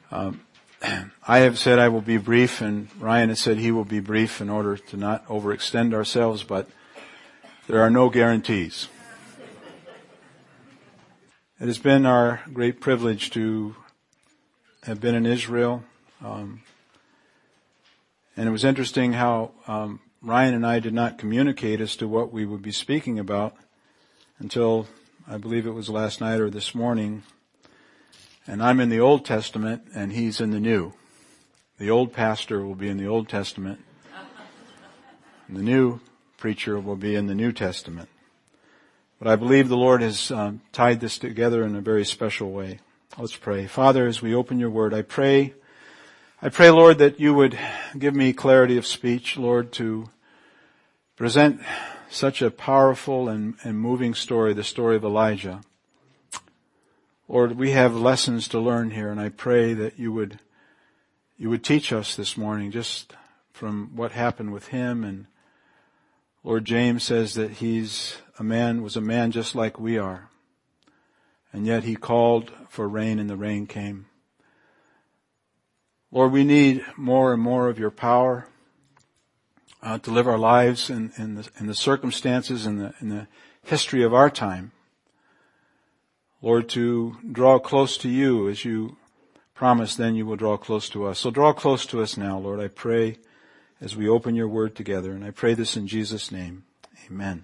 I have said I will be brief, and Ryan has said he will be brief in order to not overextend ourselves, but there are no guarantees. It has been our great privilege to have been in Israel, and it was interesting how Ryan and I did not communicate as to what we would be speaking about until I believe it was last night or this morning. And I'm in the Old Testament and he's in the New. The old pastor will be in the Old Testament. And the new preacher will be in the New Testament. But I believe the Lord has tied this together in a very special way. Let's pray. Father, as we open your word, I pray, Lord, that you would give me clarity of speech, Lord, to present such a powerful and moving story, the story of Elijah. Lord, we have lessons to learn here, and I pray that you would teach us this morning just from what happened with him. And Lord, James says that was a man just like we are. And yet he called for rain and the rain came. Lord, we need more and more of your power to live our lives in the circumstances in the history of our time. Lord, to draw close to you as you promised, then you will draw close to us. So draw close to us now, Lord, I pray, as we open your word together. And I pray this in Jesus' name. Amen.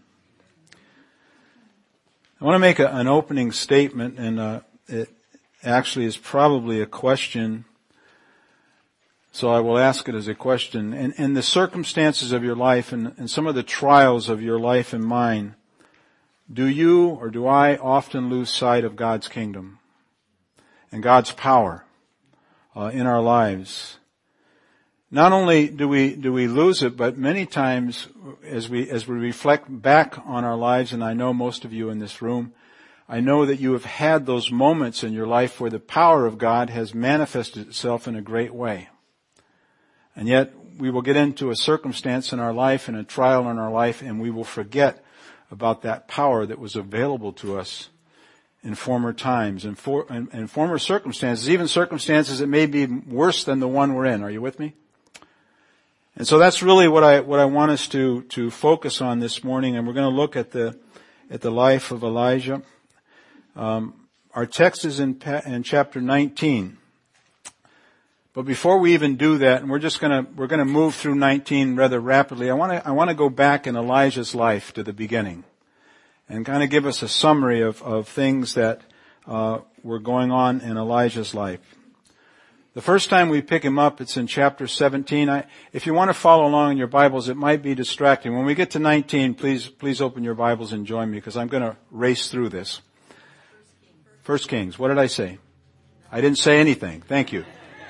I want to make an opening statement, and it actually is probably a question, so I will ask it as a question. In the circumstances of your life and some of the trials of your life and mine, do you or do I often lose sight of God's kingdom and God's power in our lives? Not only do we lose it, but many times as we reflect back on our lives, and I know most of you in this room, I know that you have had those moments in your life where the power of God has manifested itself in a great way. And yet we will get into a circumstance in our life and a trial in our life, and we will forget about that power that was available to us in former times and former circumstances, even circumstances that may be worse than the one we're in. Are you with me? And so that's really what I want us to focus on this morning, and we're going to look at the life of Elijah. Our text is in chapter 19. But before we even do that, and we're going to move through 19 rather rapidly, I want to go back in Elijah's life to the beginning and kind of give us a summary of things that were going on in Elijah's life. The first time we pick him up, it's in chapter 17. If you want to follow along in your Bibles, it might be distracting. When we get to 19, please open your Bibles and join me, because I'm going to race through this. First Kings. What did I say? I didn't say anything. Thank you.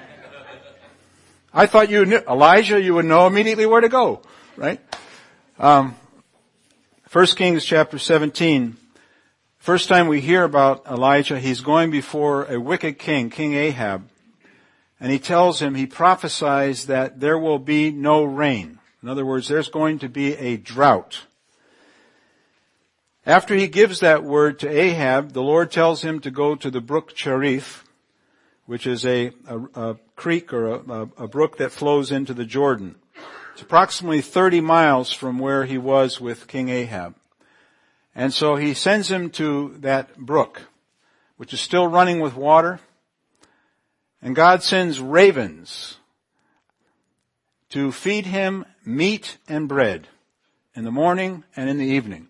I thought you knew, Elijah, you would know immediately where to go, right? 1 Kings chapter 17. First time we hear about Elijah, he's going before a wicked king, King Ahab. And he prophesies that there will be no rain. In other words, there's going to be a drought. After he gives that word to Ahab, the Lord tells him to go to the brook Cherith, which is a creek or a brook that flows into the Jordan. It's approximately 30 miles from where he was with King Ahab. And so he sends him to that brook, which is still running with water. And God sends ravens to feed him meat and bread in the morning and in the evening.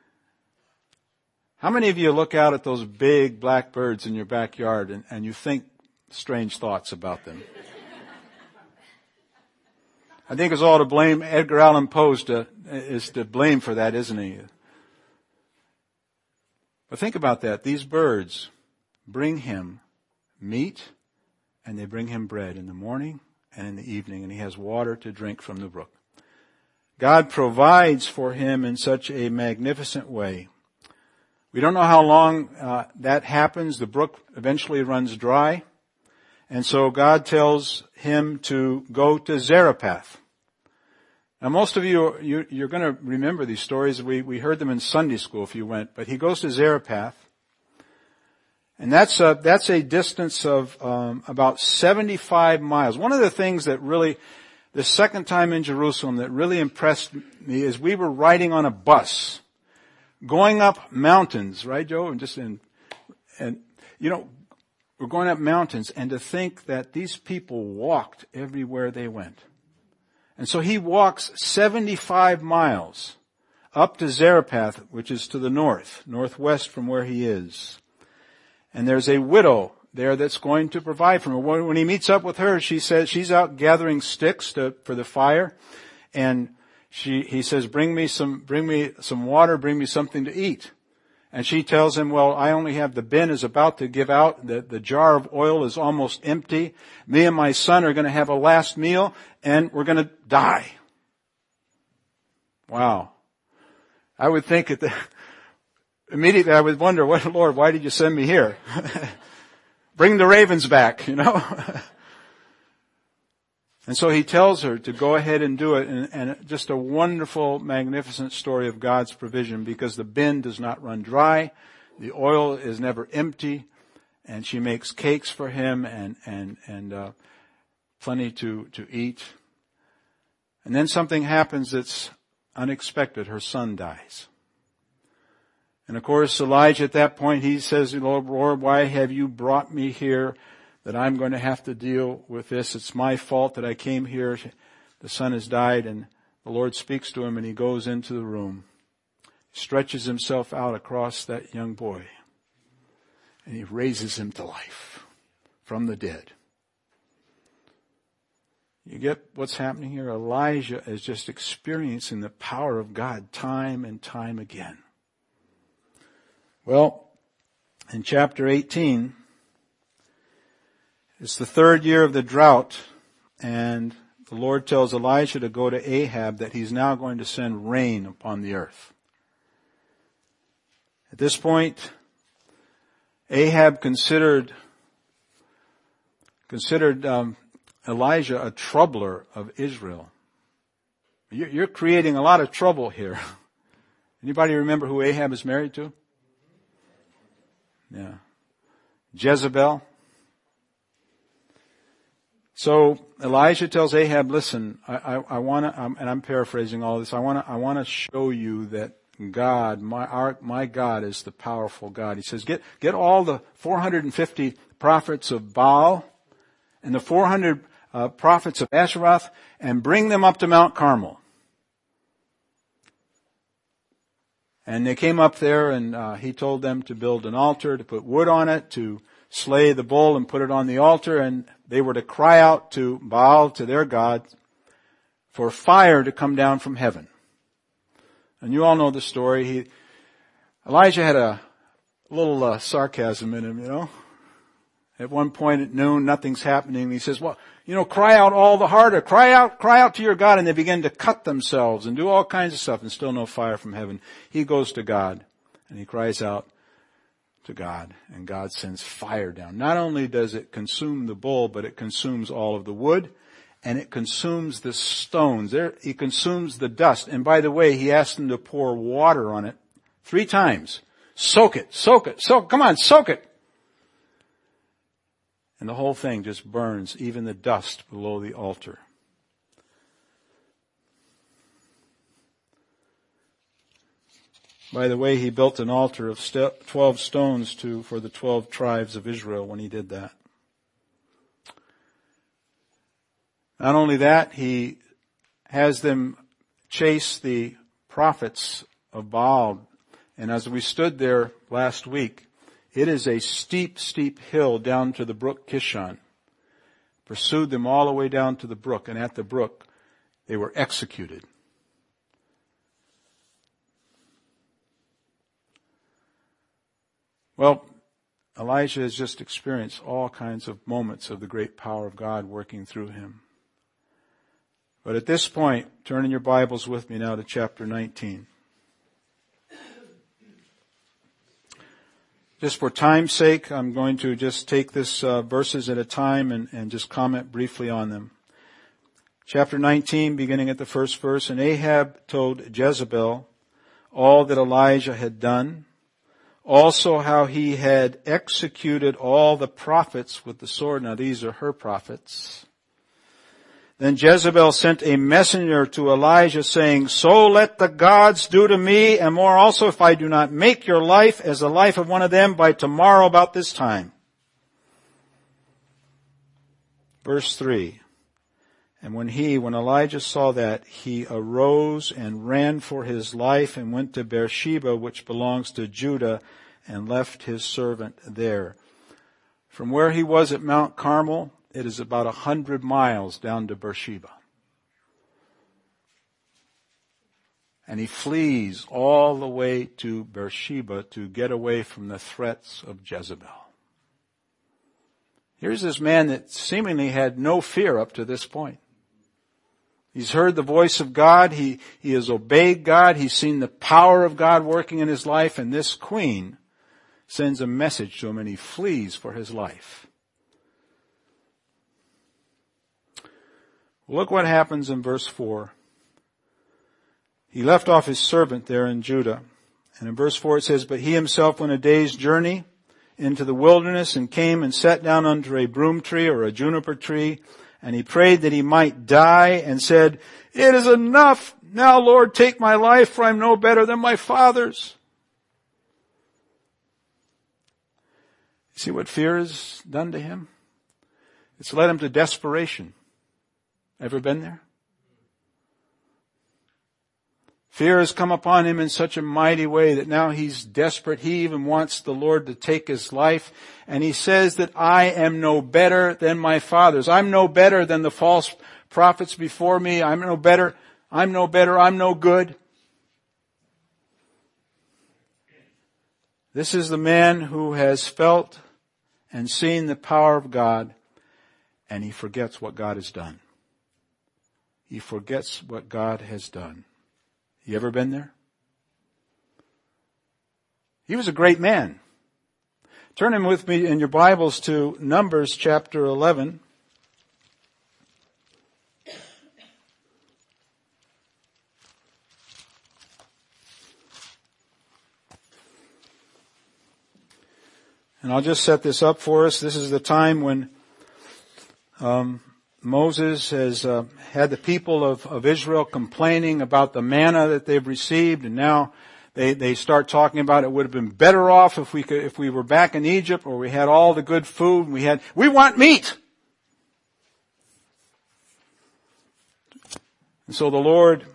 How many of you look out at those big black birds in your backyard and you think strange thoughts about them? I think it's all to blame. Edgar Allan Poe is to blame for that, isn't he? But think about that. These birds bring him meat and they bring him bread in the morning and in the evening, and he has water to drink from the brook. God provides for him in such a magnificent way. We don't know how long that happens. The brook eventually runs dry. And so God tells him to go to Zarephath. Now most of you're going to remember these stories. We heard them in Sunday school if you went. But he goes to Zarephath. And that's a distance of about 75 miles. One of the things that really, the second time in Jerusalem that really impressed me is we were riding on a bus, going up mountains, right, Joe? And you know, we're going up mountains, and to think that these people walked everywhere they went. And so he walks 75 miles up to Zarephath, which is to the northwest from where he is. And there's a widow there that's going to provide for him. When he meets up with her, she says she's out gathering sticks for the fire, and he says, bring me some water, bring me something to eat. And she tells him, well, I only have the bin is about to give out. The jar of oil is almost empty. Me and my son are going to have a last meal, and we're going to die. Wow. I would think immediately I would wonder, what, Lord, why did you send me here? Bring the ravens back, you know. And so he tells her to go ahead and do it, and just a wonderful, magnificent story of God's provision, because the bin does not run dry, the oil is never empty, and she makes cakes for him and plenty to eat. And then something happens that's unexpected. Her son dies. And of course, Elijah at that point, he says, Lord, why have you brought me here that I'm going to have to deal with this? It's my fault that I came here. The son has died. And the Lord speaks to him, and he goes into the room, stretches himself out across that young boy, and he raises him to life from the dead. You get what's happening here? Elijah is just experiencing the power of God time and time again. Well, in chapter 18, it's the third year of the drought, and the Lord tells Elijah to go to Ahab that he's now going to send rain upon the earth. At this point, Ahab considered Elijah a troubler of Israel. You're creating a lot of trouble here. Anybody remember who Ahab is married to? Yeah. Jezebel. So Elijah tells Ahab, listen, I want to, and I'm paraphrasing all this, I want to show you that God, my God is the powerful God. He says, get all the 450 prophets of Baal and the 400 prophets of Asheroth and bring them up to Mount Carmel. And they came up there, and he told them to build an altar, to put wood on it, to slay the bull and put it on the altar, and they were to cry out to Baal, to their God, for fire to come down from heaven. And you all know the story. Elijah had a little sarcasm in him, you know. At one point at noon, nothing's happening. He says, well, cry out all the harder. Cry out to your God. And they begin to cut themselves and do all kinds of stuff, and still no fire from heaven. He goes to God, and he cries out to God, and God sends fire down. Not only does it consume the bull, but it consumes all of the wood, and it consumes the stones. He consumes the dust. And by the way, he asked them to pour water on it 3 times. Soak it. Come on, soak it. And the whole thing just burns, even the dust below the altar. By the way, he built an altar of 12 stones for the 12 tribes of Israel when he did that. Not only that, he has them chase the prophets of Baal. And as we stood there last week, it is a steep, steep hill down to the brook Kishon. Pursued them all the way down to the brook, and at the brook, they were executed. Well, Elijah has just experienced all kinds of moments of the great power of God working through him. But at this point, turn in your Bibles with me now to chapter 19. Just for time's sake, I'm going to just take this verses at a time and just comment briefly on them. Chapter 19, beginning at the first verse, and Ahab told Jezebel all that Elijah had done, Also how he had executed all the prophets with the sword. Now these are her prophets. Then Jezebel sent a messenger to Elijah saying, so let the gods do to me and more also if I do not make your life as the life of one of them by tomorrow about this time. Verse 3. And when Elijah saw that, he arose and ran for his life and went to Beersheba, which belongs to Judah, and left his servant there. From where he was at Mount Carmel, it is about 100 miles down to Beersheba. And he flees all the way to Beersheba to get away from the threats of Jezebel. Here's this man that seemingly had no fear up to this point. He's heard the voice of God. He has obeyed God. He's seen the power of God working in his life. And this queen sends a message to him and he flees for his life. Look what happens in verse 4. He left off his servant there in Judah. And in verse 4 it says, but he himself went a day's journey into the wilderness and came and sat down under a broom tree or a juniper tree. And he prayed that he might die and said, it is enough. Now, Lord, take my life, for I am no better than my father's. See what fear has done to him? It's led him to desperation. Ever been there? Fear has come upon him in such a mighty way that now he's desperate. He even wants the Lord to take his life. And he says that I am no better than my fathers. I'm no better than the false prophets before me. I'm no better. I'm no good. This is the man who has felt and seen the power of God, and he forgets what God has done. He forgets what God has done. You ever been there? He was a great man. Turn him with me in your Bibles to Numbers chapter 11. And I'll just set this up for us. This is the time when Moses has had the people of Israel complaining about the manna that they've received, and now they start talking about it would have been better off if we were back in Egypt, or we had all the good food. We want meat. And so the Lord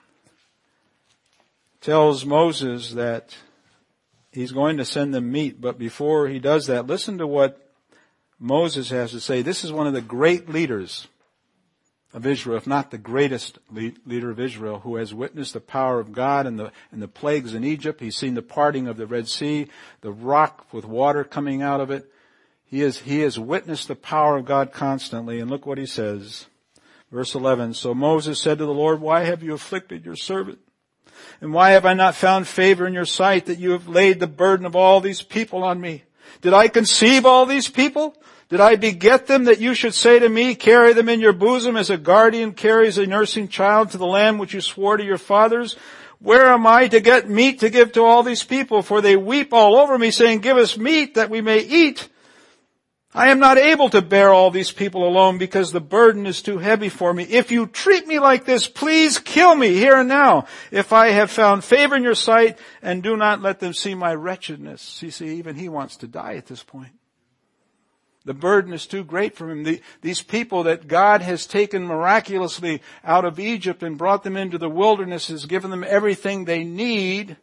tells Moses that he's going to send them meat, but before he does that, listen to what Moses has to say. This is one of the great leaders of Israel, if not the greatest leader of Israel, who has witnessed the power of God and the plagues in Egypt. He's seen the parting of the Red Sea, the rock with water coming out of it. He has witnessed the power of God constantly. And look what he says. Verse 11, so Moses said to the Lord, why have you afflicted your servant? And why have I not found favor in your sight that you have laid the burden of all these people on me? Did I conceive all these people? Did I beget them that you should say to me, carry them in your bosom as a guardian carries a nursing child to the land which you swore to your fathers? Where am I to get meat to give to all these people? For they weep all over me, saying, give us meat that we may eat. I am not able to bear all these people alone because the burden is too heavy for me. If you treat me like this, please kill me here and now, if I have found favor in your sight, and do not let them see my wretchedness. You see, even he wants to die at this point. The burden is too great for him. These people that God has taken miraculously out of Egypt and brought them into the wilderness has given them everything they need.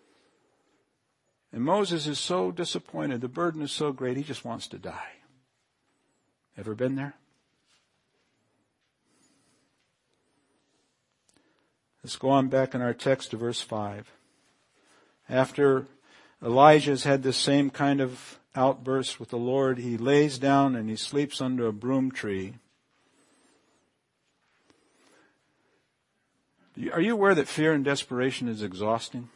And Moses is so disappointed. The burden is so great, he just wants to die. Ever been there? Let's go on back in our text to verse 5. After Elijah's had this same kind of outburst with the Lord, he lays down and he sleeps under a broom tree. Are you aware that fear and desperation is exhausting?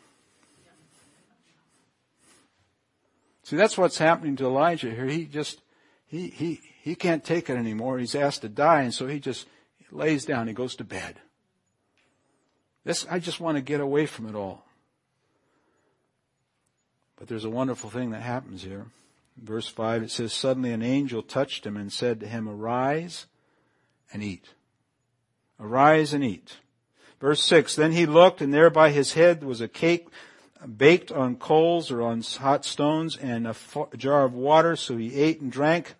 See, that's what's happening to Elijah here. He can't take it anymore. He's asked to die, and so he lays down. He goes to bed. I just want to get away from it all. But there's a wonderful thing that happens here. Verse 5, it says, suddenly an angel touched him and said to him, arise and eat. Arise and eat. Verse 6, then he looked, and there by his head was a cake baked on coals or on hot stones and a jar of water. So he ate and drank,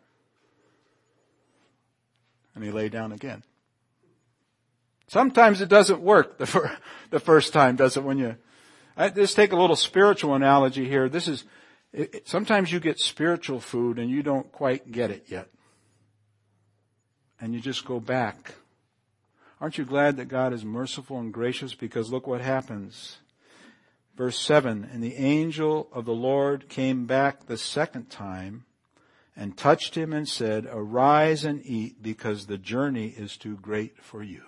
and he lay down again. Sometimes it doesn't work the first time, does it? Just take a little spiritual analogy here. Sometimes you get spiritual food and you don't quite get it yet. And you just go back. Aren't you glad that God is merciful and gracious? Because look what happens. Verse 7, and the angel of the Lord came back the second time and touched him and said, arise and eat, because the journey is too great for you.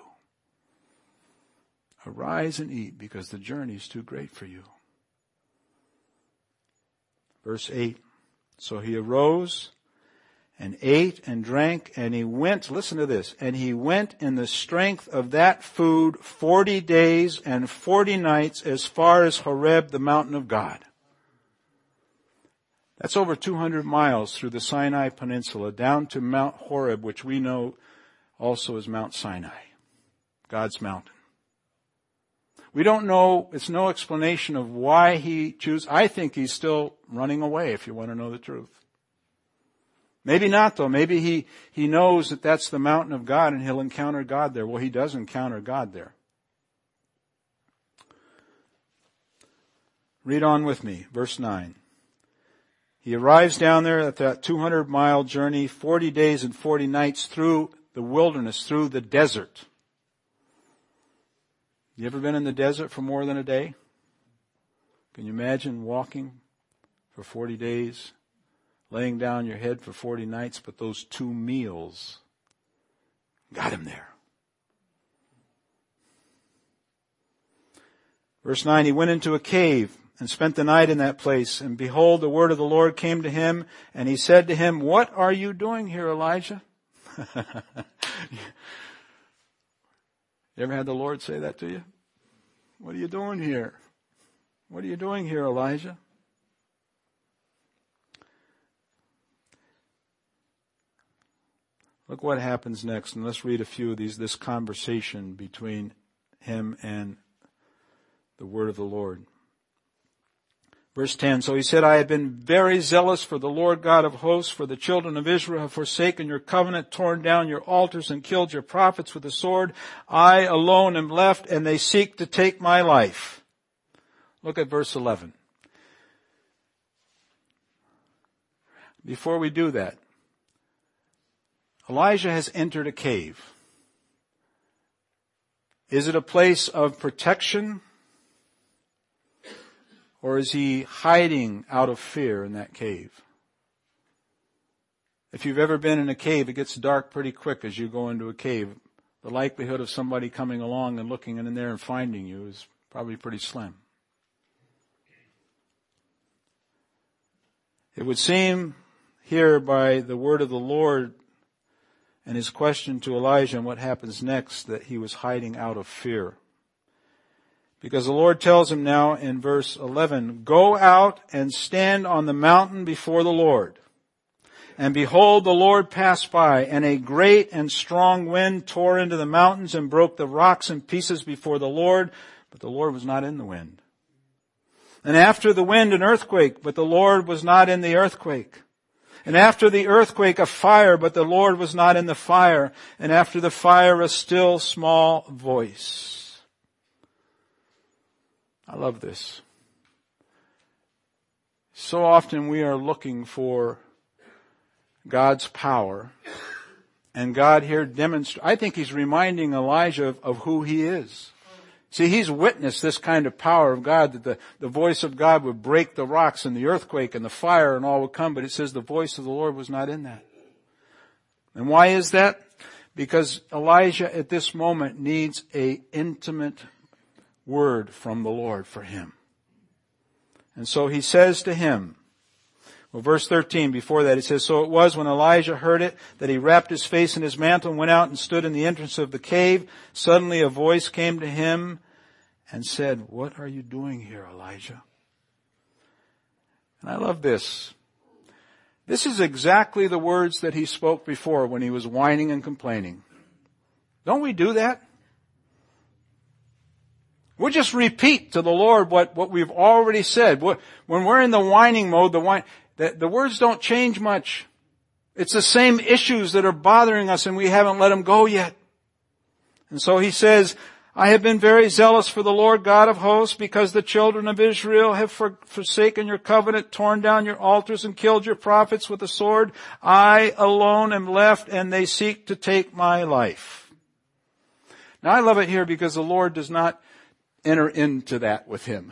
Arise and eat, because the journey is too great for you. Verse 8, so he arose and ate and drank, and he went, listen to this, and he went in the strength of that food 40 days and 40 nights as far as Horeb, the mountain of God. That's over 200 miles through the Sinai Peninsula down to Mount Horeb, which we know also as Mount Sinai, God's mountain. We don't know, it's no explanation of why he chose. I think he's still running away, if you want to know the truth. Maybe not though. Maybe he knows that that's the mountain of God and he'll encounter God there. Well, he does encounter God there. Read on with me, verse 9. He arrives down there at that 200-mile journey, 40 days and 40 nights through the wilderness, through the desert. You ever been in the desert for more than a day? Can you imagine walking for 40 days, laying down your head for 40 nights, but those 2 meals got him there. Verse 9, he went into a cave and spent the night in that place. And behold, the word of the Lord came to him, and he said to him, what are you doing here, Elijah? You ever had the Lord say that to you? What are you doing here? What are you doing here, Elijah? Look what happens next, and let's read a few of these, this conversation between him and the word of the Lord. Verse 10, so he said, I have been very zealous for the Lord God of hosts, for the children of Israel have forsaken your covenant, torn down your altars, and killed your prophets with the sword. I alone am left, and they seek to take my life. Look at verse 11. Before we do that, Elijah has entered a cave. Is it a place of protection? Or is he hiding out of fear in that cave? If you've ever been in a cave, it gets dark pretty quick as you go into a cave. The likelihood of somebody coming along and looking in there and finding you is probably pretty slim. It would seem here by the word of the Lord and his question to Elijah and what happens next that he was hiding out of fear. Because the Lord tells him now in verse 11, go out and stand on the mountain before the Lord. And behold, the Lord passed by, and a great and strong wind tore into the mountains and broke the rocks in pieces before the Lord, but the Lord was not in the wind. And after the wind, an earthquake, but the Lord was not in the earthquake. And after the earthquake, a fire, but the Lord was not in the fire. And after the fire, a still small voice. I love this. So often we are looking for God's power. And God here demonstrates, I think he's reminding Elijah of who he is. See, he's witnessed this kind of power of God, that the voice of God would break the rocks and the earthquake and the fire and all would come. But it says the voice of the Lord was not in that. And why is that? Because Elijah at this moment needs an intimate word from the Lord for him. And so he says to him, well, verse 13, before that, it says, so it was when Elijah heard it that he wrapped his face in his mantle and went out and stood in the entrance of the cave. Suddenly a voice came to him and said, what are you doing here, Elijah? And I love this. This is exactly the words that he spoke before when he was whining and complaining. Don't we do that? We'll just repeat to the Lord what we've already said. When we're in the whining mode, the words don't change much. It's the same issues that are bothering us and we haven't let them go yet. And so he says, I have been very zealous for the Lord God of hosts because the children of Israel have forsaken your covenant, torn down your altars and killed your prophets with the sword. I alone am left and they seek to take my life. Now I love it here because the Lord does not enter into that with him.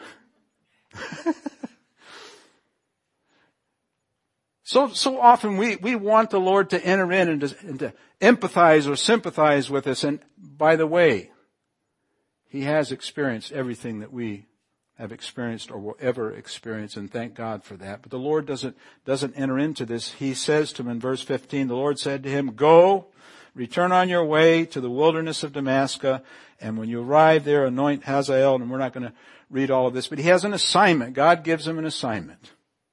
So often we want the Lord to enter in and to empathize or sympathize with us. And by the way, he has experienced everything that we have experienced or will ever experience, and thank God for that. But the Lord doesn't enter into this. He says to him in verse 15, the Lord said to him, go, return on your way to the wilderness of Damascus, and when you arrive there, anoint Hazael. And we're not going to read all of this, but he has an assignment. God gives him an assignment.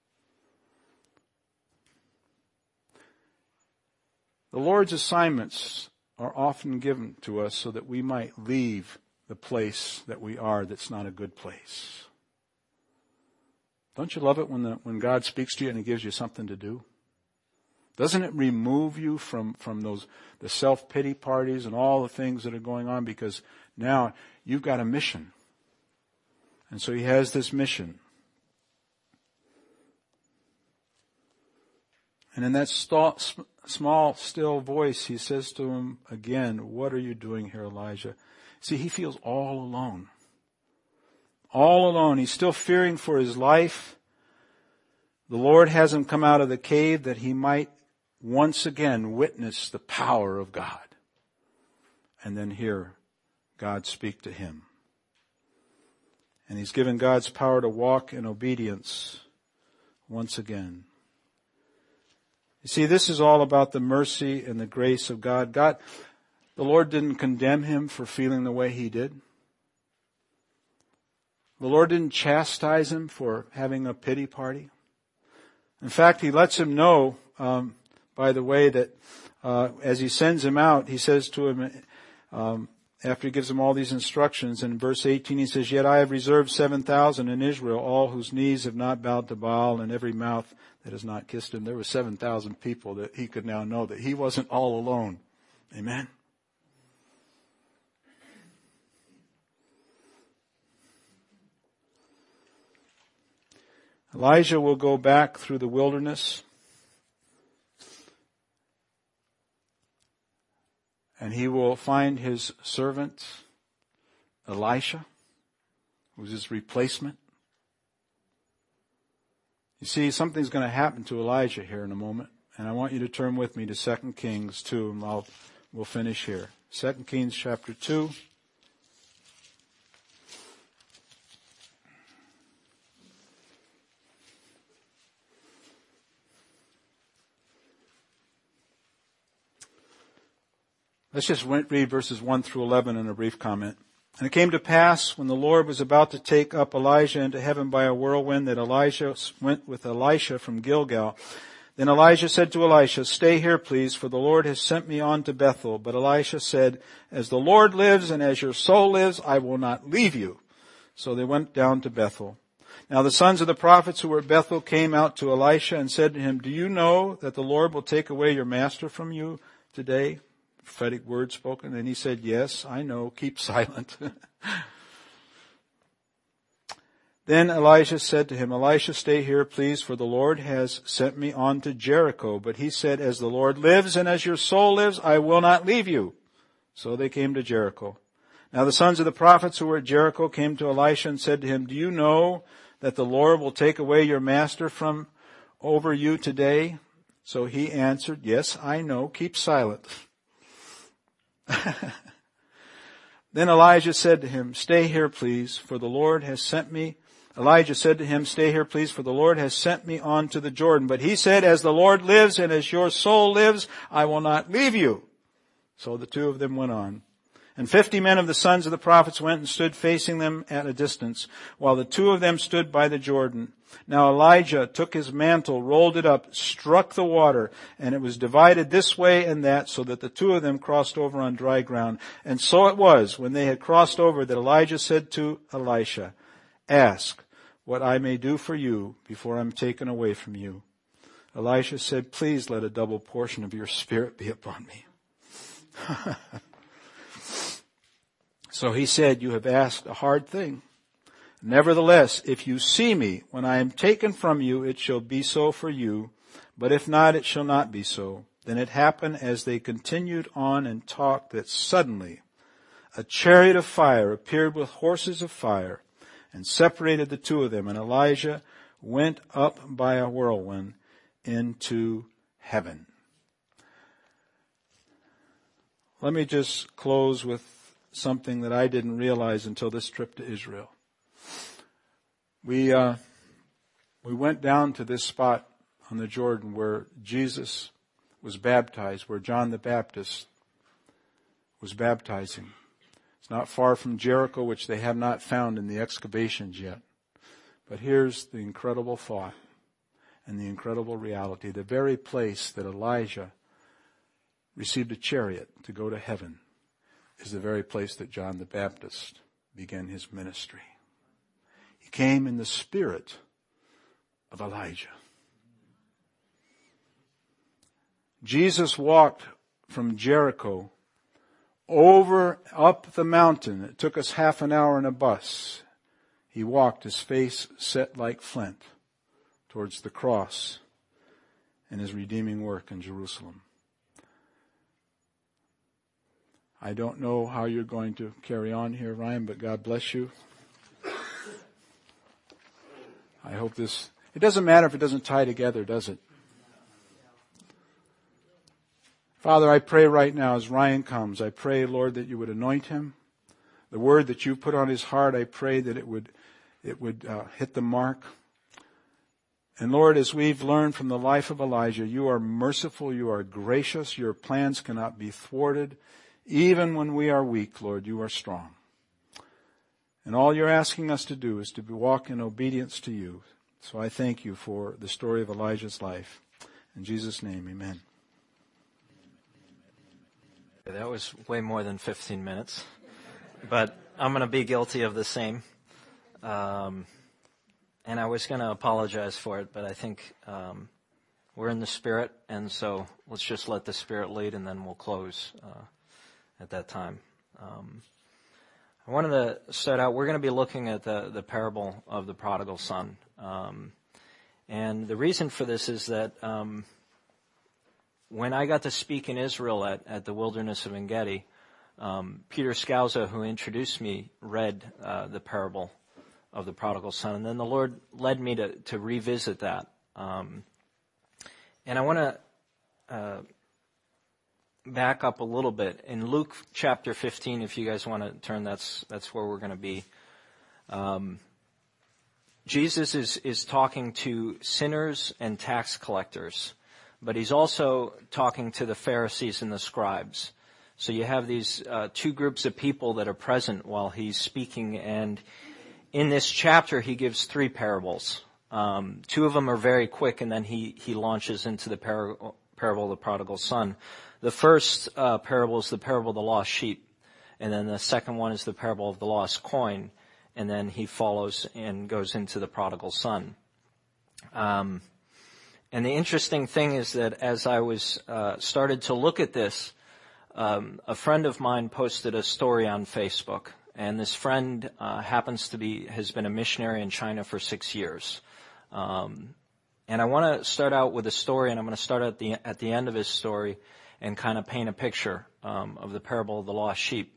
The Lord's assignments are often given to us so that we might leave the place that we are that's not a good place. Don't you love it when God speaks to you and he gives you something to do? Doesn't it remove you from the self-pity parties and all the things that are going on? Because now you've got a mission. And so he has this mission. And in that small, still voice, he says to him again, what are you doing here, Elijah? See, he feels all alone. All alone. He's still fearing for his life. The Lord has him come out of the cave that he might once again witness the power of God. And then hear God speak to him. And he's given God's power to walk in obedience once again. You see, this is all about the mercy and the grace of God. The Lord didn't condemn him for feeling the way he did. The Lord didn't chastise him for having a pity party. In fact, he lets him know, by the way, that as he sends him out, he says to him, after he gives him all these instructions, in verse 18 he says, yet I have reserved 7,000 in Israel, all whose knees have not bowed to Baal, and every mouth that has not kissed him. There were 7,000 people that he could now know that he wasn't all alone. Amen. Elijah will go back through the wilderness, and he will find his servant Elisha, who's his replacement. You see, something's going to happen to Elijah here in a moment, and I want you to turn with me to 2 Kings 2, and we'll finish here. 2 Kings chapter 2. Let's just read verses 1 through 11 in a brief comment. And it came to pass, when the Lord was about to take up Elijah into heaven by a whirlwind, that Elijah went with Elisha from Gilgal. Then Elijah said to Elisha, stay here, please, for the Lord has sent me on to Bethel. But Elisha said, as the Lord lives and as your soul lives, I will not leave you. So they went down to Bethel. Now the sons of the prophets who were at Bethel came out to Elisha and said to him, do you know that the Lord will take away your master from you today? Prophetic word spoken. And he said, yes, I know. Keep silent. Then Elijah said to him, Elisha, stay here, please, for the Lord has sent me on to Jericho. But he said, as the Lord lives and as your soul lives, I will not leave you. So they came to Jericho. Now the sons of the prophets who were at Jericho came to Elisha and said to him, do you know that the Lord will take away your master from over you today? So he answered, yes, I know. Keep silent. Then Elijah said to him, stay here, please, for the Lord has sent me. Elijah said to him, stay here, please, for the Lord has sent me on to the Jordan. But he said, as the Lord lives and as your soul lives, I will not leave you. So the two of them went on. And 50 men of the sons of the prophets went and stood facing them at a distance, while the 2 of them stood by the Jordan. Now Elijah took his mantle, rolled it up, struck the water, and it was divided this way and that, so that the 2 of them crossed over on dry ground. And so it was, when they had crossed over, that Elijah said to Elisha, "Ask what I may do for you before I am taken away from you." Elisha said, "Please let a double portion of your spirit be upon me." So he said, "You have asked a hard thing. Nevertheless, if you see me when I am taken from you, it shall be so for you. But if not, it shall not be so." Then it happened as they continued on and talked that suddenly a chariot of fire appeared with horses of fire and separated the 2 of them. And Elijah went up by a whirlwind into heaven. Let me just close with something that I didn't realize until this trip to Israel. We went down to this spot on the Jordan where Jesus was baptized, where John the Baptist was baptizing. It's not far from Jericho, which they have not found in the excavations yet. But here's the incredible thought and the incredible reality. The very place that Elijah received a chariot to go to heaven is the very place that John the Baptist began his ministry. He came in the spirit of Elijah. Jesus walked from Jericho up the mountain. It took us half an hour in a bus. He walked, his face set like flint, towards the cross and his redeeming work in Jerusalem. I don't know how you're going to carry on here, Ryan, but God bless you. I hope it doesn't matter if it doesn't tie together, does it? Father, I pray right now as Ryan comes, I pray, Lord, that you would anoint him. The word that you put on his heart, I pray that it would hit the mark. And Lord, as we've learned from the life of Elijah, you are merciful, you are gracious, your plans cannot be thwarted. Even when we are weak, Lord, you are strong. And all you're asking us to do is to walk in obedience to you. So I thank you for the story of Elijah's life. In Jesus' name, amen. That was way more than 15 minutes. But I'm going to be guilty of the same. And I was going to apologize for it, but I think we're in the Spirit, and so let's just let the Spirit lead, and then we'll close at that time. I wanted to start out, we're going to be looking at the parable of the prodigal son. And the reason for this is that when I got to speak in Israel at the Wilderness of En-Gedi, Peter Scouza, who introduced me, read the parable of the prodigal son. And then the Lord led me to revisit that. And I want to back up a little bit. In Luke chapter 15, if you guys want to turn, that's where we're going to be. Jesus is talking to sinners and tax collectors, but he's also talking to the Pharisees and the scribes. So you have these 2 groups of people that are present while he's speaking, and in this chapter he gives 3 parables. 2 of them are very quick, and then he launches into the parable of the prodigal son. The first parable is the parable of the lost sheep, and then the second one is the parable of the lost coin, and then he follows and goes into the prodigal son. And the interesting thing is that as I was started to look at this, a friend of mine posted a story on Facebook, and this friend has been a missionary in China for 6 years. And I want to start out with a story, and I'm going to start at the end of his story and kind of paint a picture of the parable of the lost sheep.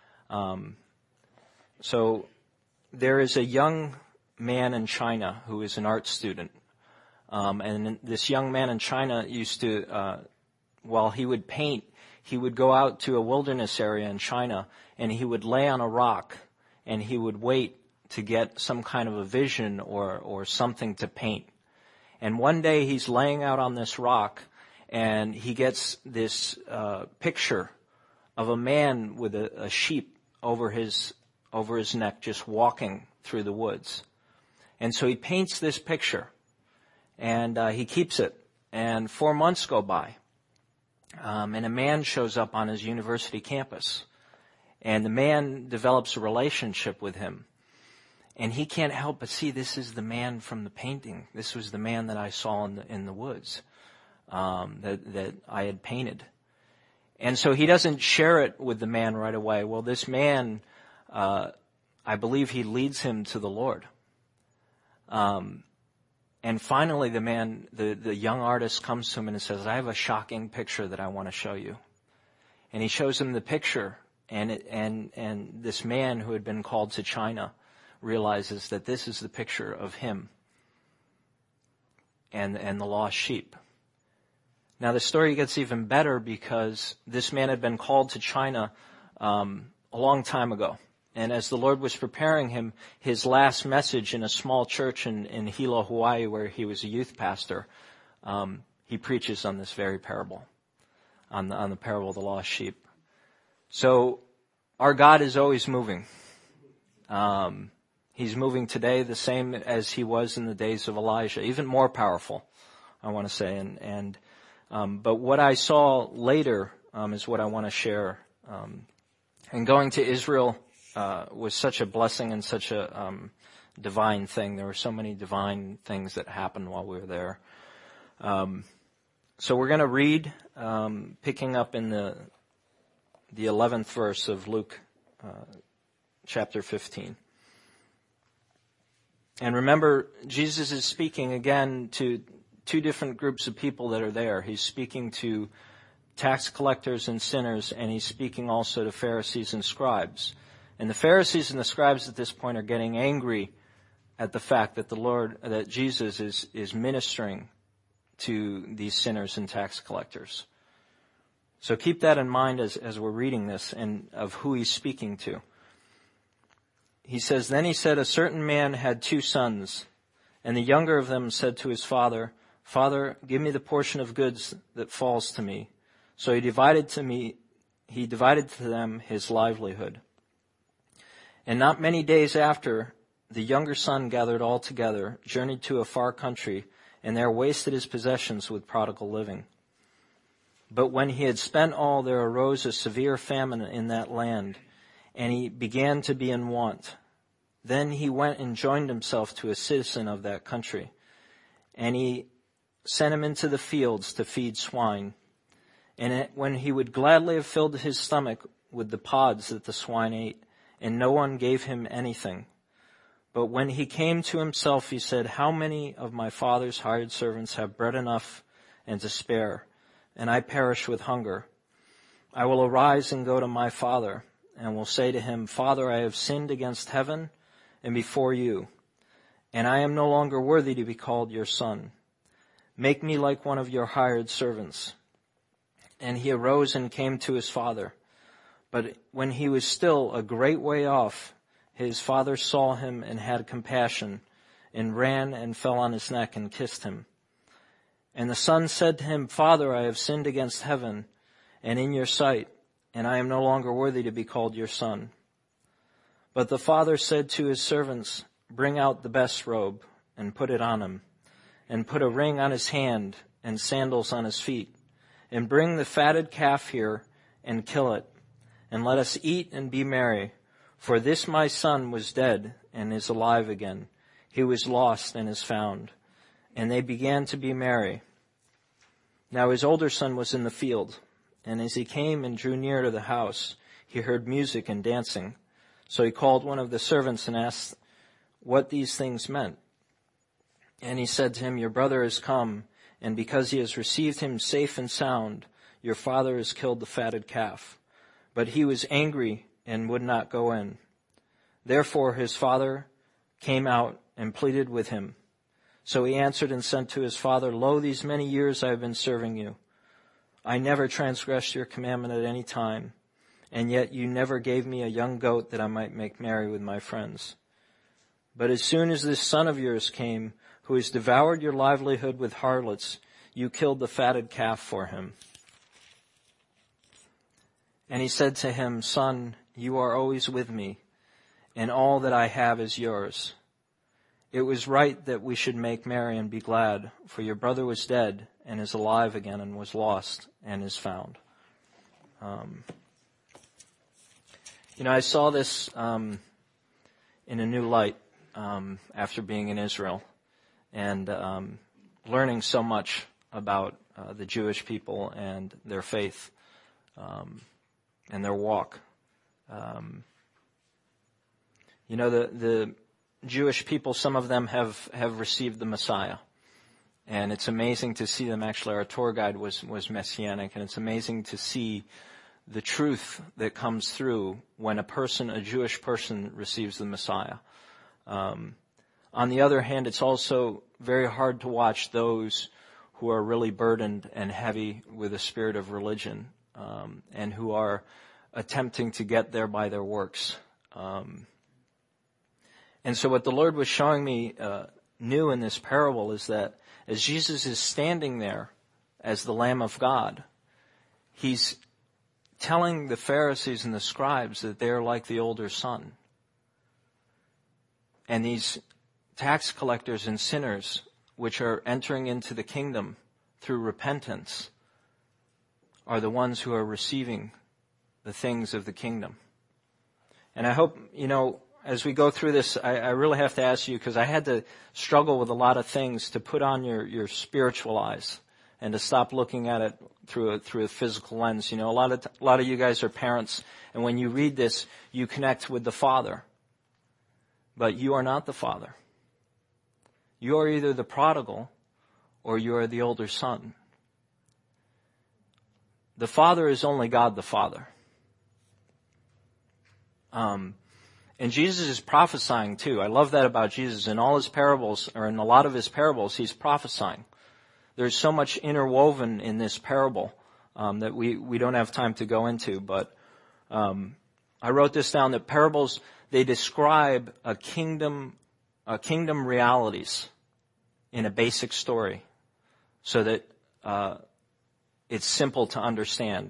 So there is a young man in China who is an art student. And this young man in China used to, while he would paint, he would go out to a wilderness area in China, and he would lay on a rock, and he would wait to get some kind of a vision or something to paint. And one day he's laying out on this rock, and he gets this picture of a man with a sheep over his neck, just walking through the woods. And so he paints this picture, and he keeps it. And 4 months go by, and a man shows up on his university campus. And the man develops a relationship with him. And he can't help but see, this is the man from the painting. This was the man that I saw in the woods, that I had painted. And so he doesn't share it with the man right away. Well, this man, I believe he leads him to the Lord. And finally the man, the young artist comes to him and says, I have a shocking picture that I want to show you. And he shows him the picture, and this man who had been called to China realizes that this is the picture of him and the lost sheep. Now the story gets even better because this man had been called to China a long time ago. And as the Lord was preparing him, his last message in a small church in Hilo, Hawaii, where he was a youth pastor, he preaches on this very parable, on the parable of the lost sheep. So our God is always moving. He's moving today the same as he was in the days of Elijah, even more powerful, I want to say. But what I saw later is what I want to share. And going to Israel was such a blessing and such a divine thing. There were so many divine things that happened while we were there. So we're going to read, picking up in the 11th verse of Luke chapter 15. And remember, Jesus is speaking again to two different groups of people that are there. He's speaking to tax collectors and sinners, and he's speaking also to Pharisees and scribes. And the Pharisees and the scribes at this point are getting angry at the fact that that Jesus is ministering to these sinners and tax collectors. So keep that in mind as we're reading this and of who he's speaking to. He says, Then he said, a certain man had 2 sons, and the younger of them said to his father, Father, give me the portion of goods that falls to me. So he divided to them his livelihood. And not many days after, the younger son gathered all together, journeyed to a far country, and there wasted his possessions with prodigal living. But when he had spent all, there arose a severe famine in that land, and he began to be in want. Then he went and joined himself to a citizen of that country, and he sent him into the fields to feed swine. And when he would gladly have filled his stomach with the pods that the swine ate, and no one gave him anything. But when he came to himself, he said, How many of my father's hired servants have bread enough and to spare, and I perish with hunger? I will arise and go to my father, and will say to him, Father, I have sinned against heaven and before you, and I am no longer worthy to be called your son. Make me like one of your hired servants. And he arose and came to his father. But when he was still a great way off, his father saw him and had compassion, and ran and fell on his neck and kissed him. And the son said to him, Father, I have sinned against heaven and in your sight, and I am no longer worthy to be called your son. But the father said to his servants, Bring out the best robe and put it on him, and put a ring on his hand and sandals on his feet, and bring the fatted calf here and kill it, and let us eat and be merry. For this my son was dead and is alive again. He was lost and is found. And they began to be merry. Now his older son was in the field, and as he came and drew near to the house, he heard music and dancing. So he called one of the servants and asked what these things meant. And he said to him, Your brother has come, and because he has received him safe and sound, your father has killed the fatted calf. But he was angry and would not go in. Therefore his father came out and pleaded with him. So he answered and said to his father, Lo, these many years I have been serving you. I never transgressed your commandment at any time, and yet you never gave me a young goat that I might make merry with my friends. But as soon as this son of yours came, who has devoured your livelihood with harlots, you killed the fatted calf for him. And he said to him, Son, you are always with me, and all that I have is yours. It was right that we should make merry and be glad, for your brother was dead and is alive again, and was lost and is found. I saw this in a new light after being in Israel and learning so much about the Jewish people and their faith and their walk. The Jewish people, some of them have received the Messiah. And it's amazing to see them. Actually, our tour guide was Messianic, and it's amazing to see the truth that comes through when a Jewish person receives the Messiah. On the other hand, it's also very hard to watch those who are really burdened and heavy with a spirit of religion, and who are attempting to get there by their works. And so what the Lord was showing me new in this parable is that as Jesus is standing there as the Lamb of God, he's telling the Pharisees and the scribes that they're like the older son. And these tax collectors and sinners, which are entering into the kingdom through repentance, are the ones who are receiving the things of the kingdom. And I hope, as we go through this, I really have to ask you, because I had to struggle with a lot of things to put on your spiritual eyes and to stop looking at it through a physical lens. A lot of you guys are parents, and when you read this, you connect with the Father. But you are not the Father. You are either the prodigal or you are the older son. The Father is only God the Father. And Jesus is prophesying too. I love that about Jesus. In all his parables, or in a lot of his parables, he's prophesying. There's so much interwoven in this parable that we don't have time to go into. But I wrote this down, that parables, they describe a kingdom realities in a basic story so that it's simple to understand.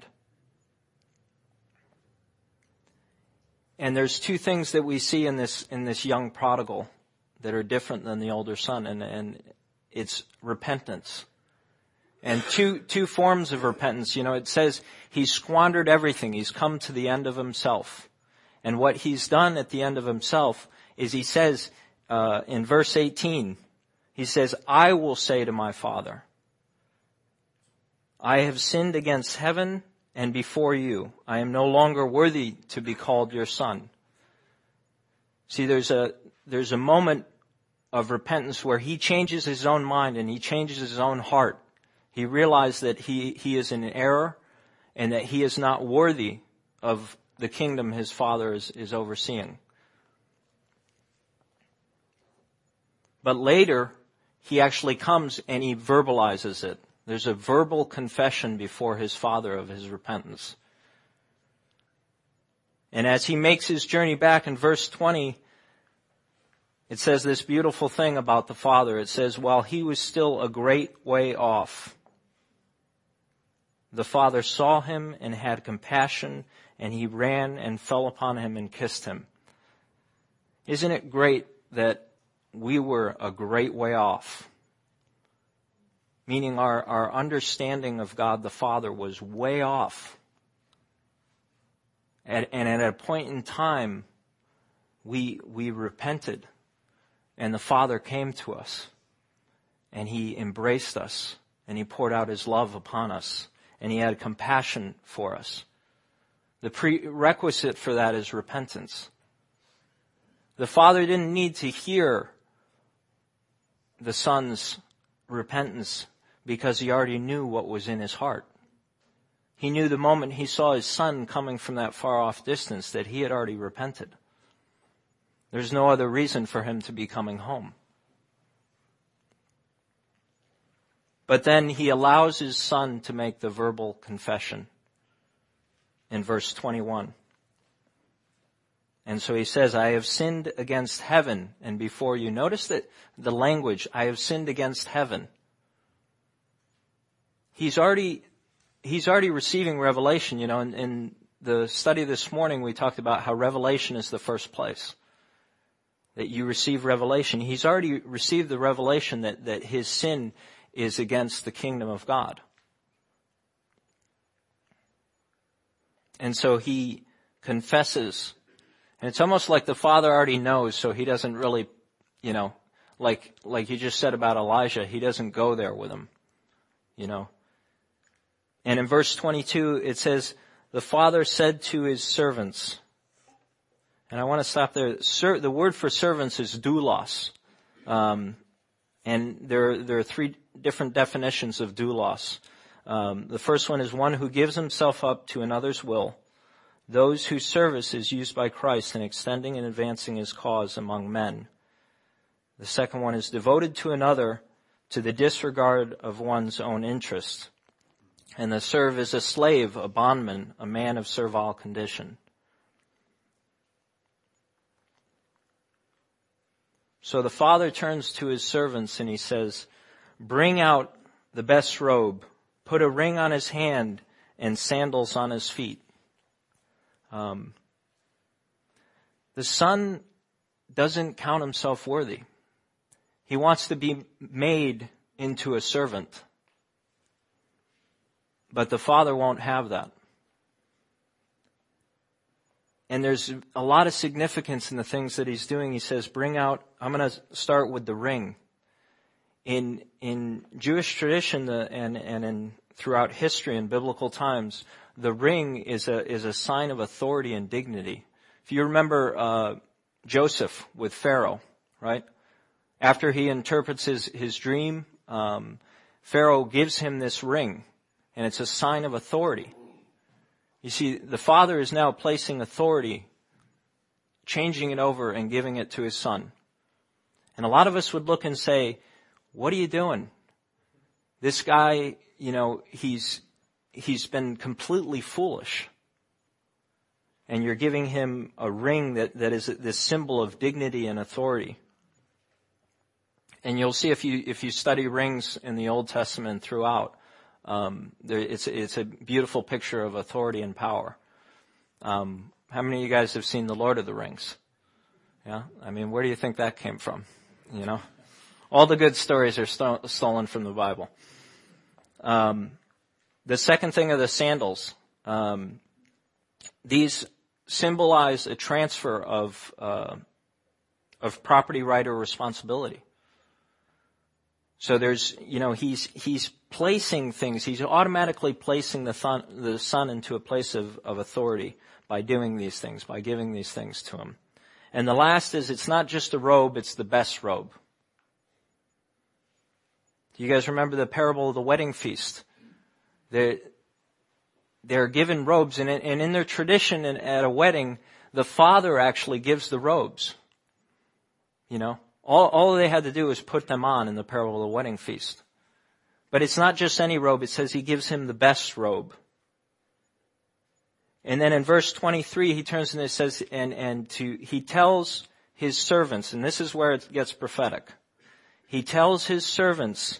And there's two things that we see in this young prodigal that are different than the older son, and it's repentance. And two forms of repentance. It says he's squandered everything. He's come to the end of himself. And what he's done at the end of himself is he says, in verse 18, he says, I will say to my Father, I have sinned against heaven and before you. I am no longer worthy to be called your son. See, there's a moment of repentance where he changes his own mind and he changes his own heart. He realized that he is in error and that he is not worthy of the kingdom his Father is overseeing. But later, he actually comes and he verbalizes it. There's a verbal confession before his Father of his repentance. And as he makes his journey back in verse 20, it says this beautiful thing about the Father. It says, while he was still a great way off, the Father saw him and had compassion, and he ran and fell upon him and kissed him. Isn't it great that we were a great way off? Meaning our understanding of God the Father was way off. And at a point in time, we repented, and the Father came to us, and he embraced us, and he poured out his love upon us, and he had compassion for us. The prerequisite for that is repentance. The Father didn't need to hear the Son's repentance because he already knew what was in his heart. He knew the moment he saw his Son coming from that far off distance that he had already repented. There's no other reason for him to be coming home. But then he allows his Son to make the verbal confession in verse 21. And so he says, I have sinned against heaven and before you. Notice that the language, I have sinned against heaven. He's already receiving revelation, and the study this morning, we talked about how revelation is the first place. That you receive revelation. He's already received the revelation that his sin is against the kingdom of God. And so he confesses. And it's almost like the Father already knows, so he doesn't really, like you just said about Elijah, he doesn't go there with him, And in verse 22, it says, the Father said to his servants, and I want to stop there. The word for servants is doulos. And there are three different definitions of doulos. The first one is one who gives himself up to another's will, those whose service is used by Christ in extending and advancing his cause among men. The second one is devoted to another to the disregard of one's own interest. And the serve is a slave, a bondman, a man of servile condition. So the Father turns to his servants and he says, bring out the best robe, put a ring on his hand and sandals on his feet. The Son doesn't count himself worthy. He wants to be made into a servant. But the Father won't have that. And there's a lot of significance in the things that he's doing. He says, I'm going to start with the ring. In Jewish tradition and throughout history and biblical times, the ring is a sign of authority and dignity. If you remember Joseph with Pharaoh, right? After he interprets his dream, Pharaoh gives him this ring, and it's a sign of authority. You see, the Father is now placing authority, changing it over and giving it to his Son. And a lot of us would look and say, what are you doing? This guy, he's been completely foolish. And you're giving him a ring that is this symbol of dignity and authority. And you'll see if you study rings in the Old Testament throughout, it's a beautiful picture of authority and power. How many of you guys have seen The Lord of the Rings? Yeah? I mean, where do you think that came from? All the good stories are stolen from the Bible. The second thing are the sandals. These symbolize a transfer of property right or responsibility. So there's, he's placing things. He's automatically placing the Son into a place of authority by doing these things, by giving these things to him. And the last is, it's not just a robe, it's the best robe. Do you guys remember the parable of the wedding feast? They're given robes, and in their tradition at a wedding, the father actually gives the robes. All they had to do was put them on in the parable of the wedding feast. But it's not just any robe. It says he gives him the best robe. And then in verse 23, he turns and it says, he tells his servants, and this is where it gets prophetic. He tells his servants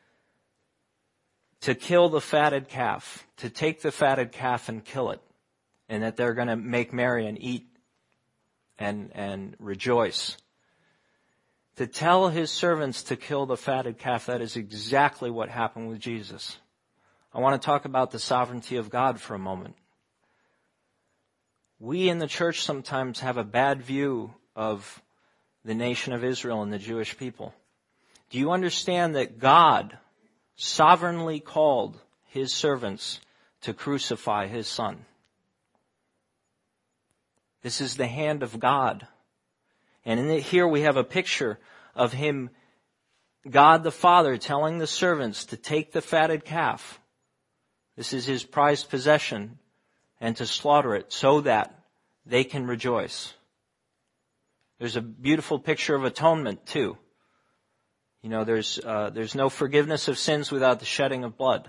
to kill the fatted calf, to take the fatted calf and kill it, and that they're going to make merry and eat and rejoice. To tell his servants to kill the fatted calf, that is exactly what happened with Jesus. I want to talk about the sovereignty of God for a moment. We in the church sometimes have a bad view of the nation of Israel and the Jewish people. Do you understand that God sovereignly called his servants to crucify his Son? This is the hand of God. And here we have a picture of him, God the Father, telling the servants to take the fatted calf. This is his prized possession, and to slaughter it so that they can rejoice. There's a beautiful picture of atonement too. There's no forgiveness of sins without the shedding of blood.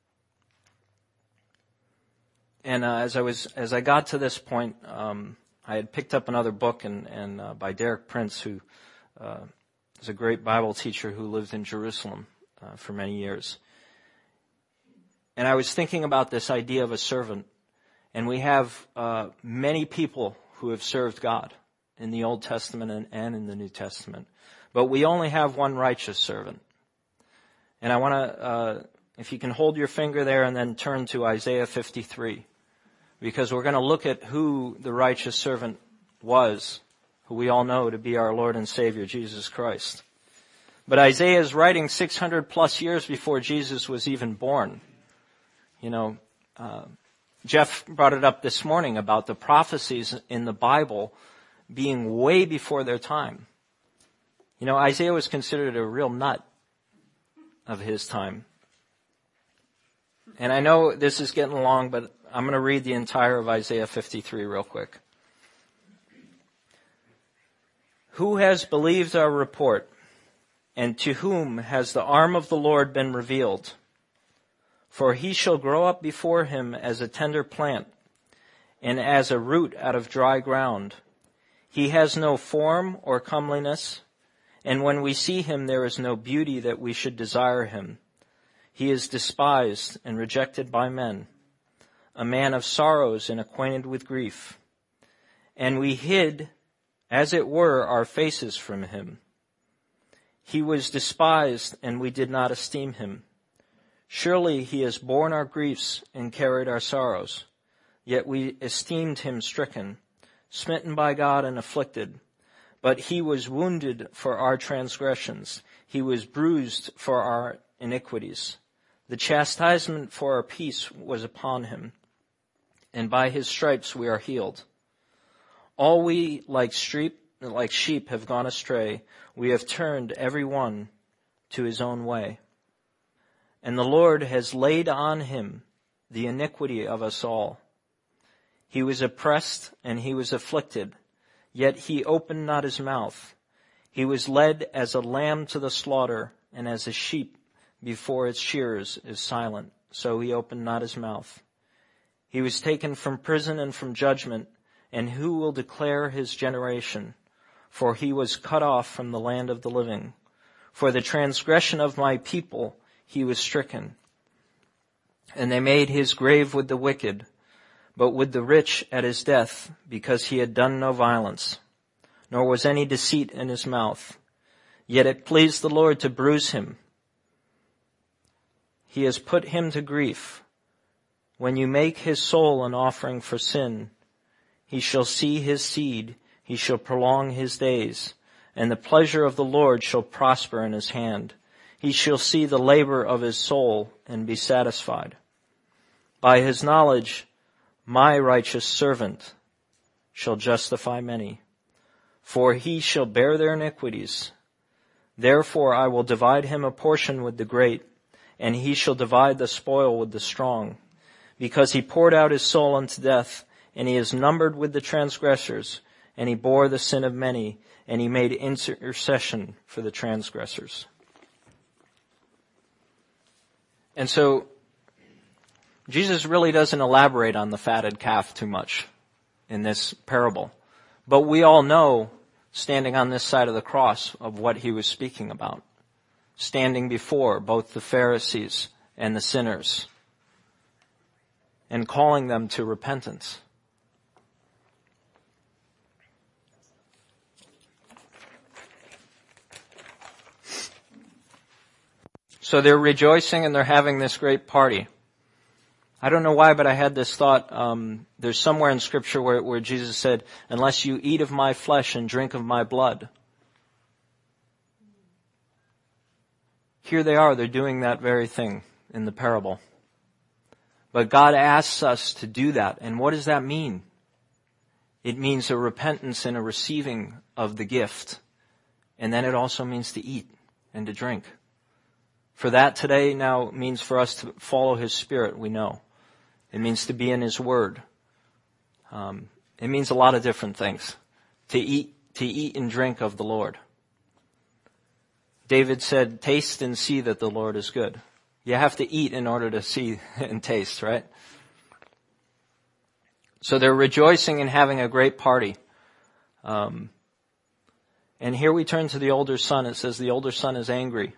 And as I got to this point, I had picked up another book and by Derek Prince, who is a great Bible teacher who lived in Jerusalem for many years. And I was thinking about this idea of a servant. And we have many people who have served God in the Old Testament and in the New Testament. But we only have one righteous servant. And I want to, if you can hold your finger there and then turn to Isaiah 53, because we're going to look at who the righteous servant was, who we all know to be our Lord and Savior, Jesus Christ. But Isaiah is writing 600 plus years before Jesus was even born. You know, Jeff brought it up this morning about the prophecies in the Bible being way before their time. You know, Isaiah was considered a real nut of his time. And I know this is getting long, but I'm going to read the entire of Isaiah 53 real quick. Who has believed our report, and to whom has the arm of the Lord been revealed? For he shall grow up before him as a tender plant, and as a root out of dry ground. He has no form or comeliness, and when we see him there is no beauty that we should desire him. He is despised and rejected by men, a man of sorrows and acquainted with grief. And we hid, as it were, our faces from him. He was despised, and we did not esteem him. Surely he has borne our griefs and carried our sorrows. Yet we esteemed him stricken, smitten by God and afflicted. But he was wounded for our transgressions. He was bruised for our iniquities. The chastisement for our peace was upon him, and by his stripes we are healed. All we like sheep have gone astray. We have turned every one to his own way. And the Lord has laid on him the iniquity of us all. He was oppressed and he was afflicted, yet he opened not his mouth. He was led as a lamb to the slaughter, and as a sheep before its shearers is silent, so he opened not his mouth. He was taken from prison and from judgment, and who will declare his generation? For he was cut off from the land of the living. For the transgression of my people he was stricken. And they made his grave with the wicked, but with the rich at his death, because he had done no violence, nor was any deceit in his mouth. Yet it pleased the Lord to bruise him. He has put him to grief. When you make his soul an offering for sin, he shall see his seed, he shall prolong his days, and the pleasure of the Lord shall prosper in his hand. He shall see the labor of his soul and be satisfied. By his knowledge, my righteous servant shall justify many, for he shall bear their iniquities. Therefore I will divide him a portion with the great, and he shall divide the spoil with the strong, because he poured out his soul unto death, and he is numbered with the transgressors, and he bore the sin of many, and he made intercession for the transgressors. And so, Jesus really doesn't elaborate on the fatted calf too much in this parable. But we all know, standing on this side of the cross, of what he was speaking about. Standing before both the Pharisees and the sinners, and calling them to repentance. So they're rejoicing and they're having this great party. I don't know why, but I had this thought. There's somewhere in Scripture where Jesus said, unless you eat of my flesh and drink of my blood. Here they are, they're doing that very thing in the parable. But God asks us to do that. And what does that mean? It means a repentance and a receiving of the gift. And then it also means to eat and to drink. For that today now means for us to follow his Spirit, we know. It means to be in his word. It means a lot of different things. To eat and drink of the Lord. David said, taste and see that the Lord is good. You have to eat in order to see and taste, right? So they're rejoicing and having a great party. And here we turn to the older son. It says the older son is angry.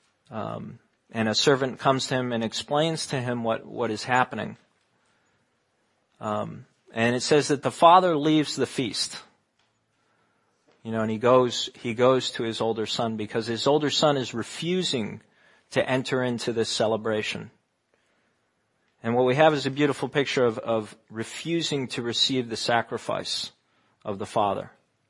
And a servant comes to him and explains to him what is happening. And it says that the father leaves the feast. And he goes to his older son because his older son is refusing to enter into this celebration. And what we have is a beautiful picture of refusing to receive the sacrifice of the father.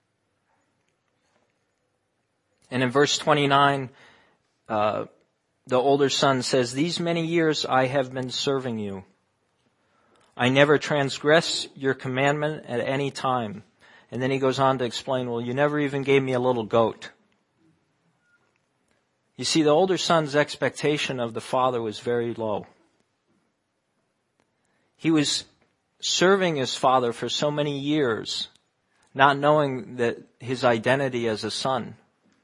And in verse 29, the older son says, "These many years I have been serving you. I never transgress your commandment at any time." And then he goes on to explain, "Well, you never even gave me a little goat." You see, the older son's expectation of the father was very low. He was serving his father for so many years, not knowing that his identity as a son.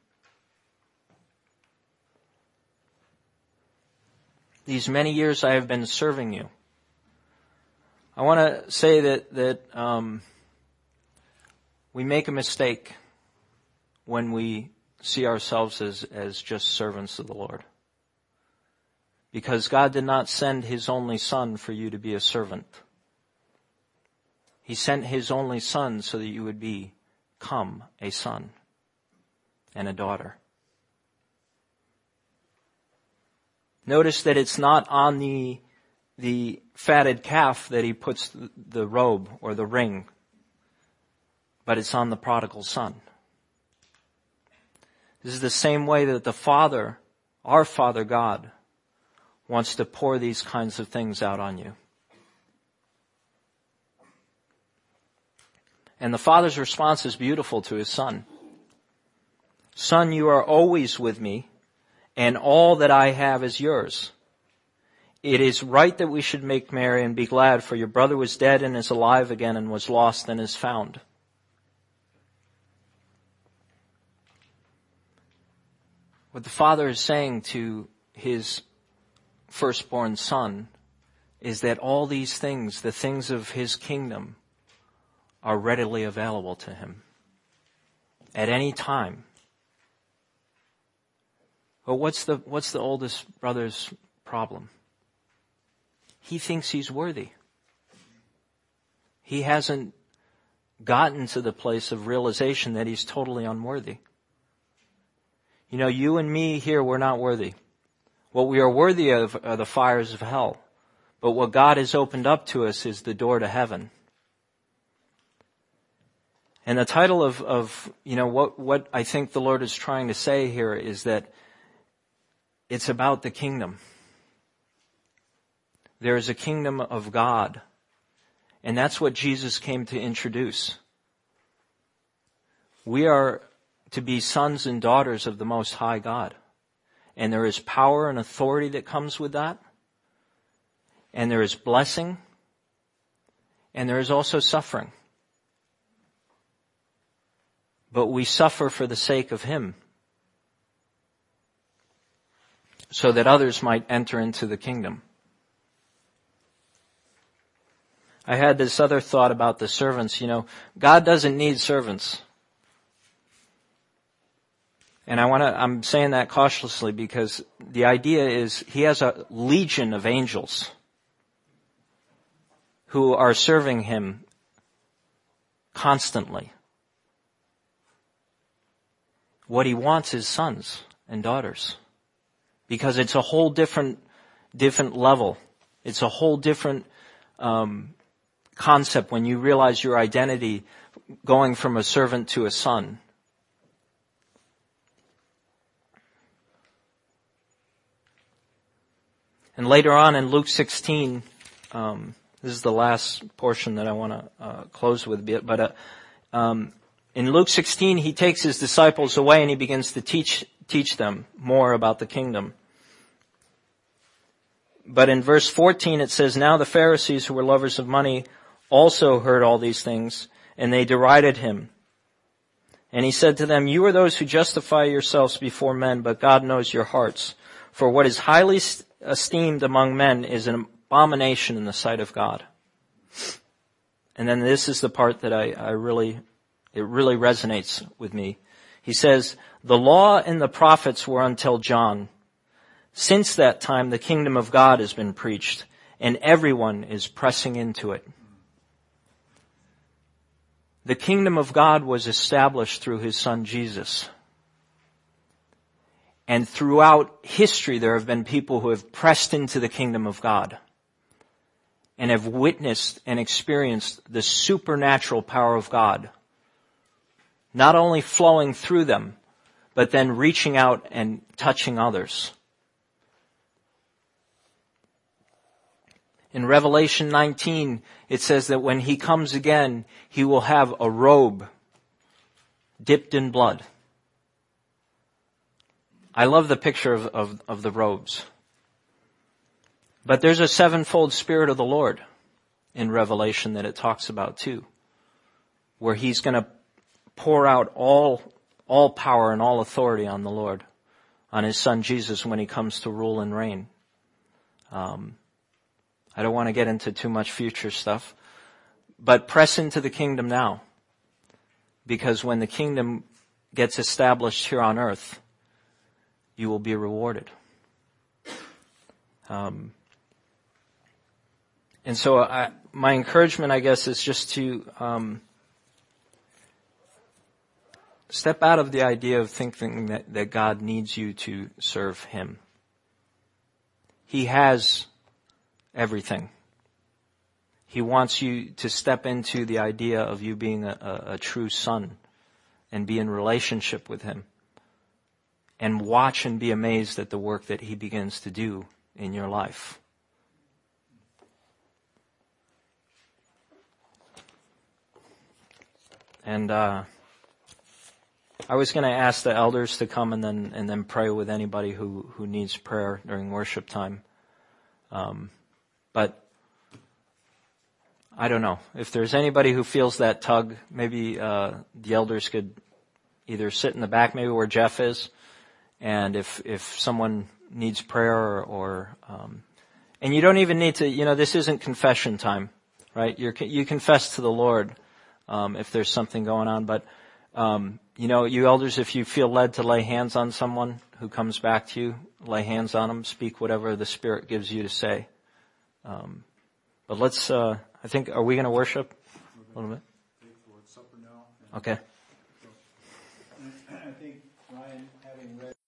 "These many years I have been serving you." I want to say that we make a mistake when we see ourselves as just servants of the Lord. Because God did not send His only Son for you to be a servant. He sent His only Son so that you would become a son and a daughter. Notice that it's not on the fatted calf that He puts the robe or the ring, but it's on the prodigal son. This is the same way that the Father, our Father God, wants to pour these kinds of things out on you. And the Father's response is beautiful to His Son. "Son, you are always with me, and all that I have is yours. It is right that we should make merry and be glad, for your brother was dead and is alive again, and was lost and is found." What the Father is saying to His firstborn son is that all these things, the things of His kingdom, are readily available to him at any time. But what's the oldest brother's problem? He thinks he's worthy. He hasn't gotten to the place of realization that he's totally unworthy. You and me here, we're not worthy. What we are worthy of are the fires of hell. But what God has opened up to us is the door to heaven. And the title of what I think the Lord is trying to say here is that it's about the kingdom. There is a kingdom of God. And that's what Jesus came to introduce. We are to be sons and daughters of the Most High God. And there is power and authority that comes with that. And there is blessing. And there is also suffering. But we suffer for the sake of Him, so that others might enter into the kingdom. I had this other thought about the servants. God doesn't need servants. And I'm saying that cautiously because the idea is He has a legion of angels who are serving Him constantly. What He wants is sons and daughters, because it's a whole different level. It's a whole different concept when you realize your identity going from a servant to a son. And later on in Luke 16, this is the last portion that I want to close with a bit, but in Luke 16, He takes His disciples away and He begins to teach them more about the kingdom. But in verse 14 it says, "Now the Pharisees, who were lovers of money, also heard all these things, and they derided Him. And He said to them, 'You are those who justify yourselves before men, but God knows your hearts. For what is highly esteemed among men is an abomination in the sight of God.'" And then this is the part that it really resonates with me. He says, "The law and the prophets were until John. Since that time, the kingdom of God has been preached, and everyone is pressing into it." The kingdom of God was established through His Son Jesus. And throughout history, there have been people who have pressed into the kingdom of God and have witnessed and experienced the supernatural power of God, not only flowing through them, but then reaching out and touching others. In Revelation 19, it says that when He comes again, He will have a robe dipped in blood. I love the picture of the robes. But there's a sevenfold Spirit of the Lord in Revelation that it talks about too, where He's going to pour out all power and all authority on the Lord, on His Son Jesus when He comes to rule and reign. I don't want to get into too much future stuff, but press into the kingdom now, because when the kingdom gets established here on earth, you will be rewarded. And so my encouragement, I guess, is just to step out of the idea of thinking that God needs you to serve Him. He has everything. He wants you to step into the idea of you being a true son and be in relationship with Him and watch and be amazed at the work that He begins to do in your life. And I was going to ask the elders to come and then pray with anybody who needs prayer during worship time. But I don't know. If there's anybody who feels that tug, maybe the elders could either sit in the back, maybe where Jeff is, and if someone needs prayer or and you don't even need to, this isn't confession time, right? You confess to the Lord if there's something going on, but you elders, if you feel led to lay hands on someone who comes back to you, lay hands on them, speak whatever the Spirit gives you to say. But let's, I think, are we going to worship a little bit? Okay.